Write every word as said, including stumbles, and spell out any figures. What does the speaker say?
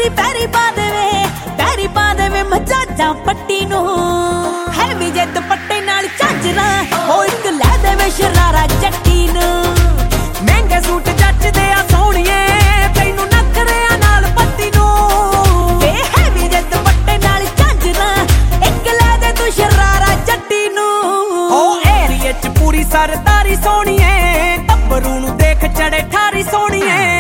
नी पैरी पा देवे पैरी पा देवे मजाजा पट्टी नू है भी जे दुपट्टे नाल झांजरा ओ इक लै देवे शरारा जट्टी नू महंगे सूट जचदे आ सोहणीए तैनू नखरिया नाल पत्ती नू ते है भी जे दुपट्टे नाल झांजरा इक लै दे तू शरारा जट्टी नू ओ एरिए च पूरी सरदारी सोहणीए टब्बरू नू देख चढ़े ठारी सोहणीए